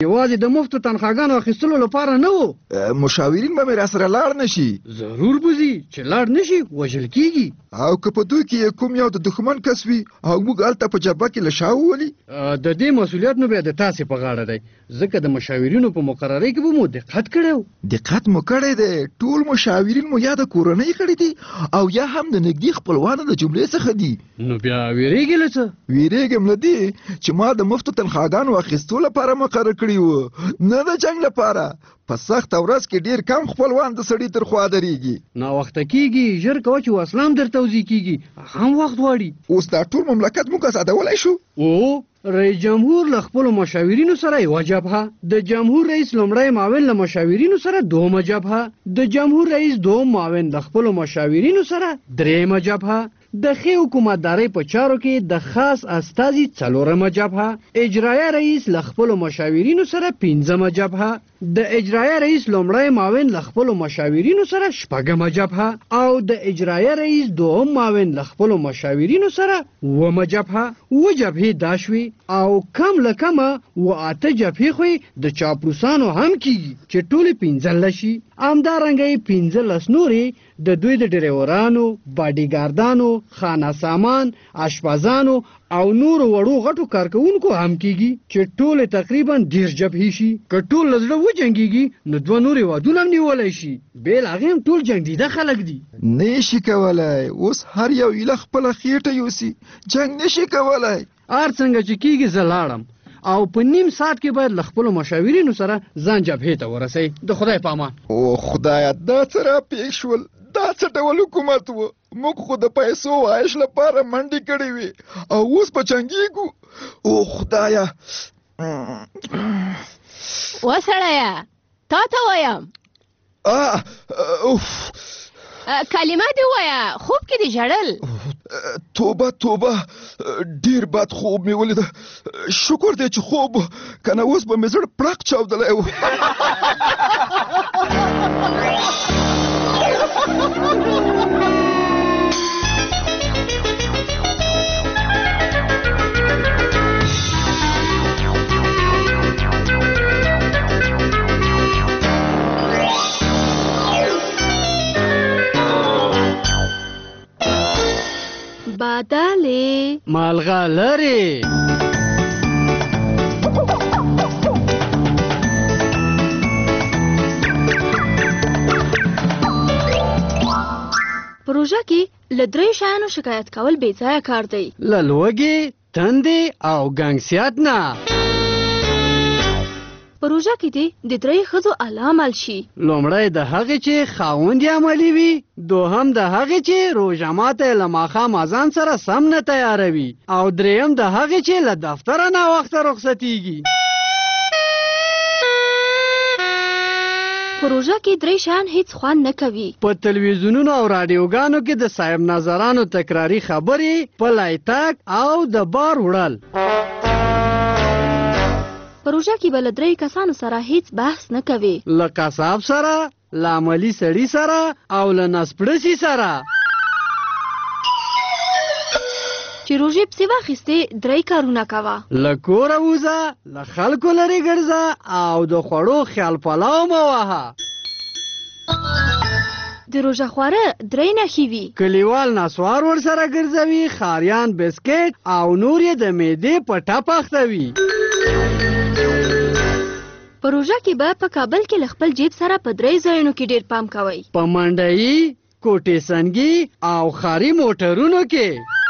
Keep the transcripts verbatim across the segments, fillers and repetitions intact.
یوازې د مفتو تنخواګانو اخیستلو لپاره نه و. مشاورین به مې راسره لاړ نشي؟ ضرور بزي چې لاړ نشي وژل کیږي. او که په دوی کې کوم یو د دښمن کس وي او موږ هلته په جبهه کې له شا وولي، د دې مسؤلیت نو بیا د تاسې په غاړه دی، ځکه د مشاورینو په مقررۍ کې به مو دقت کړی و. دقت مو کړی دی. ټول مشاورین مو یا د کورنۍ کړي دي او یا هم د نږدې خپلوانو د جملې څخه دي. نو بیا ویرېږې له څه؟ ویرېږم له دې چې ما د مفتو تنخواګانو اخیستو لپاره مقرر کړي وو، نه د جنګ لپاره. په سخته ورځ کې ډېر کم خپلوان د سړي تر خوا درېږي. ناوخته کېږي، ژر کوه چې وسله هم در توضیح کېږي، هم وخت غواړي. اوس دا ټول مملکت موږ ازادولی شو؟ او رئیس جمهور له خپلو مشاورینو سره یوه جبهه، د جمهور رئیس لومړی معاون له مشاورینو سره دوهمه جبهه، د جمهور رئیس دوهم معاون له خپلو مشاورینو سره درېیمه جبهه، د ښې حکومتدارۍ په چارو کې د خاص استازي څلورمه جبهه، اجرایه رئیس له خپلو مشاورینو سره پنځمه جبهه، د اجرایه رئیس لومړی معاون له خپلو مشاورینو سره شپږمه جبهه او د اجرایه رئیس دوهم معاون له خپلو مشاورینو سره اوومه جبهه. اووه جبهې دا شوې او کم له کمه اووه اته جبهې خو د چاپلوسانو هم کېږي چې ټولې پنځلس شي. همدارنګه یې پنځلس نورې د دوی د ډریورانو، باډیګاردانو، خانه سامان، اشپزانو او نورو وړو غټو کارکوونکو هم کېږي چې ټولې تقریبا دېرش جبهې شي. که ټول له زړه وجنګېږي نو دوه نورې وادونه هم نیولی شي. بېل هغې هم ټول جنګ دیده خلک دي. نه شي کولی. اوس هر یو ایله خپله خېټه یوسي، جنګ نه شي کولی. هر څنګه چې کېږي زه لاړم او په نیم ساعت کې باید له خپلو مشاورینو سره ځان جبهې ته ورسئ. د خدای په امان. او خدایه، دا څه راپېښ شول؟ دا څه ډول حکومت و؟ موږ خو د پیسو عایش لپاره منډې کړې وې او اوس په جنګېږو. او خدایه. وسړیه تا ته وایم، کلمه دې ووایه، خوب کې دې ژړل؟ توبه توبه، ډېر بد خوب مې ولیده. شکر دی چې خوب، که نه اوس به مې زړه پړق چاودلی و. بادلې مالغلرې پروژه کې له درې شیانو شکایت کول بې ځایه کار دی. له لوږې، تندې او ګنګسیات نه. پروژه کې دې د درې ښځو اعلی عمل شي. لومړی د هغې چې خاوند یې عملي وي، دوهم د هغې چې روژه ماته یې له ماښام اذان سره سم نه تیاروي، او درېیم د هغې چې له دفتره ناوخته رخصتېږي. پروژه کې درې شیان هیڅ خوند نه کوي. په تلویزیونونو او رادیوګانو کې د صاحب نظرانو تکراري خبرې، پلی تګ او د بار وړل. پروژه کې به له درې کسانو سره هیڅ بحث نه کوي. له قصاب سره، له عملي سړي سره او له نسپړسي سره. چې روژې پسې واخیستې درې کارونه کوه. له کوره ووځه، له خلکو لرې ګرځه او د خوړو خیال پلاو مه وهه. د روژه خواره درې نښې وي. کلیوال نسوار ورسره ګرځوي، ښاریان بسکټ او نور یې د معدې په ټپ اخته وي. پروژه کې به په کابل کې له خپل جیب سره په درې ځایونو کې ډېر پام کوئ. په منډیي، کوټې سنګي او ښاري موټرونو کې.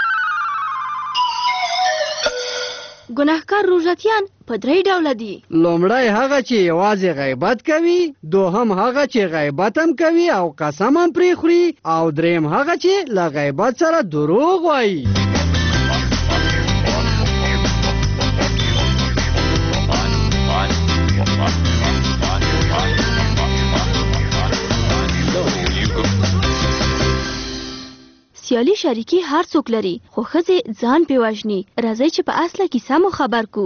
ګناهکار روژتیان په درې ډوله دي. لومړی هغه چې یوازې غیبت کوي، دوهم هغه چې غیبت هم کوي او قسم هم پرې خوري، او دریم هغه چې له غیبت سره دروغ وایي. سیالي شریکي هر څوک لري، خو ښځې ځان پې وژني. راځئ چې په اصله کیسه مو خبر کو.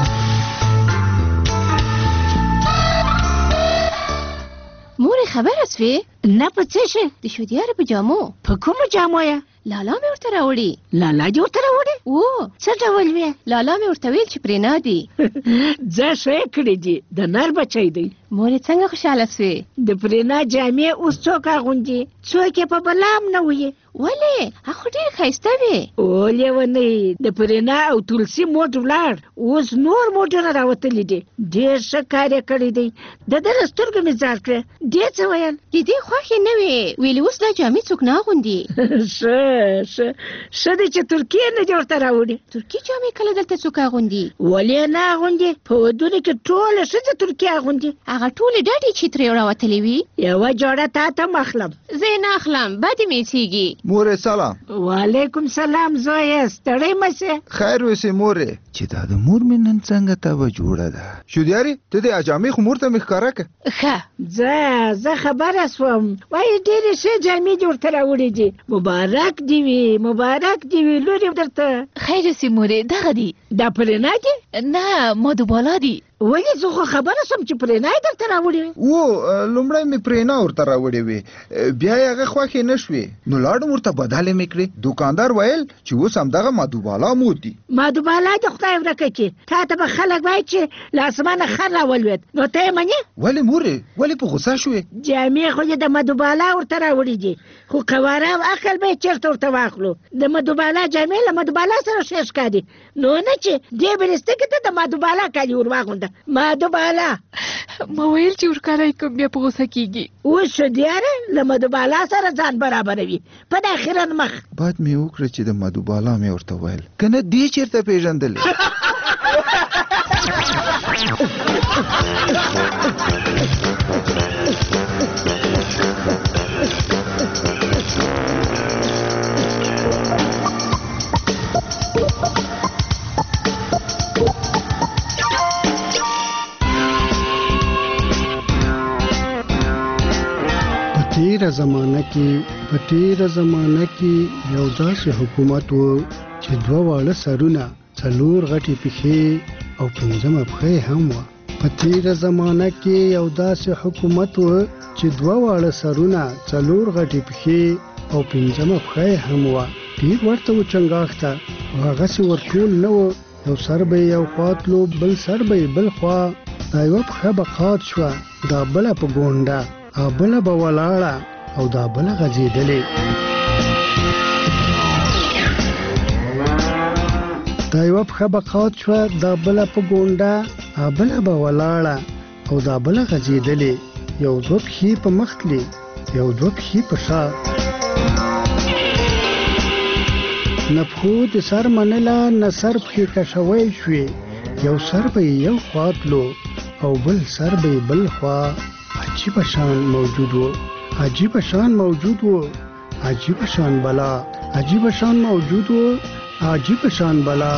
مورې خبره سوې؟ نه په څه شي؟ د شودیارې په جامو. په کومو جامو یې؟ لالا مې ورته راوړي. لالا دې ورته راوړي؟ و څه ډول وې؟ لالا مې ورته ویل چې پرې نه دي. ځه ښه یې کړي دي، د نر بچی دی. مور یې څنګه خوشحاله سوې؟ د پرینا جامې اوس څوک اغوندي؟ څوک یې په بلام نه وي. ولې؟ هغه ډېر ښایسته وې. او لیونۍ، د پرینا او تلسي موټ ولاړ، اوس نور موټونه راوتلي دي. ډېر ښه کار یې کړی دی. د ده له سترګو مې ځار کړه. دې څه ویل؟ د دې خوښې نه وې، ویلې اوس دا جامې څوک نه اغوندي. ښه ښه ښه دی چې ترکیې نه دې ورته راوړي. ترکي جامې کله دلته څوک اغوندي؟ ولې نه اغوندي؟ په ودونو کې ټوله ښځې ترکیې اغوندي. هغه ټولې ډډې چې ترې راوتلې وي. یوه جوړه تا ته م اخلم. زه یې نه اخلم، بدې مې ایسېږي. مورې سلام. وعلیکم سلام زویه، ستړی مه سې. خیر اوسې مورې. چې دا د مور مې نن څنګه تبه جوړه ده. شودیارې ته دې اجامې خو مور ته مې ښکاره که. ښه ځه زه خبره سوم. وایي ډېرې ښې جامې دې ورته راوړې دي. مبارک دې وي، مبارک دې وي لورې درته. خیر اوسې مورې، دغه دي. دا پرېنا دي؟ نه مادوبالا دي. ولې زه خو خبره سوم چې پرېنا یې درته راوړې وي. و لومړی مې پرېنا ورته راوړې وې، بیا یې هغه خوښې نه شوې، نو لاړم ورته بدلې مې کړې. دوکاندار ویل چې اوس همدغه مادوبالا مود دي. مادوبالا د خدای ورکه چې تا ته به خلک وایي چې له اسمانه خر راولوېد، نو ته یې منې؟ ولې مورې، ولې په غوسه شوې؟ جامې خو یې د مادوبالا ورته راوړې دي، خو قواره او عقل به یې چېرته ورته واخلو. د مادوبالا جامې له مادوبالا سره ښې ښکاري، نو نه چې دې بلستکې ته د مادوبالا کالي ور واغونده. مادوبالا ما ویل چې ورکاره یې کوم بیا په غوسه کېږي. اوس شودیاره له مادوبالا سره ځان برابروي په د اخرن مخ. باد مې وکړه چې د مادوبالا مې ورته ویل، که نه دې چېرته پېژندلې. تیره زمانه کې په تیره زمانه کې یو داسې حکومت و چې دوه واړه سرونه، څلور غټې پښې او پنځمه پښه هم وه. په تیره زمانه کې یو داسې حکومت و چې دوه واړه سرونه، څلور غټې پښې او پنځمه پښه هم وه. ډېر ورته و چنګاښ ته، خو هغسې ورټول نه و. یو سر به یې یو خوا تلو، بل سر به یې بل خوا. دا یوه پښه به قات شوه، دا بله په ګونډه، او بله به ولاړه او دا بله غځېدلې. دا یوه پښه به قات شوه، دا بله په ګونډه، او بله به ولاړه او دا بله غځېدلې. یو دوه پښې په مخ تلې، یو دوه پښې په شا. نه پښو د سر منله، نه سر پښې کشوی شوې. یو سر به یې یو خوا تلو او بل سر به یې بل خوا. عجیب شان موجود و، عجیب شان موجود و، عجیب شان بلا، عجیب شان موجود و، عجیب شان بلا.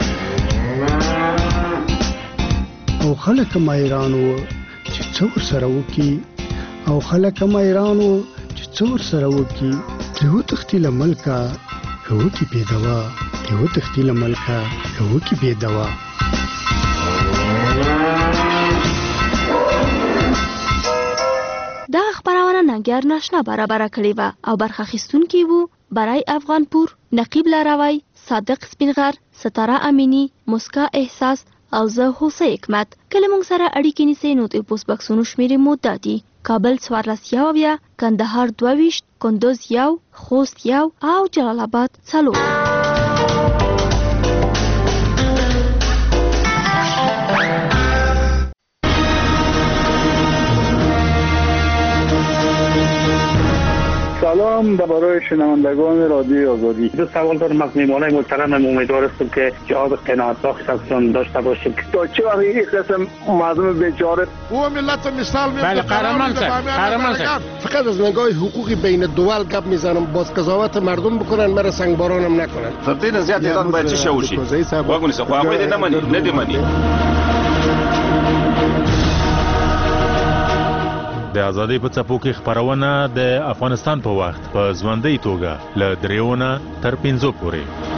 او خلک حیران و چې څه ورسره وکړي، او خلک حیران و چې څه ورسره وکړي. ترې وتښتي له ملکه که وکړي بې دوا، ترې وتښتي له ملکه که وکړي بې دوا. دا خبرونه ننګیار ناشنا برابر کړې و او برخه اخیستونکي وو برای افغانپور، نقیب لاروی، صادق سپینغر، ستاره امینی، مسکا احساس او زه هوسه حکمت. کله موږ سره اړیکې نیسئ نو د پوسټ بکسونو شمیرې مو دا دي: کابل څوارلس یو اویا، کندهار دوه ویشت، کندوز یو، خوست یو او جلال آباد څلور. سلام برای شنوندگان رادیو آزادی. دو سوال دارم از میهمانان محترم. امیدوار هستم که جواب قناعت بخش هستن داشته باشیم. تا چه وقت این قسم مردم بیچاره او ملت مثال میاد. بله قهرمان سر قهرمان سر فقط از نگاه حقوقی بین دول گپ میزنم، باز قضاوت مردم بکنن، مرا سنگبارانم نکنن. فرتین زیاد ایران باید چی شوشی واگونی سه خو هغه نه مني نه دی مني. د ازادۍ په څپو کې خپرونه د افغانستان په وخت په ژوندۍ توګه له دریو نه تر پنځو پورې.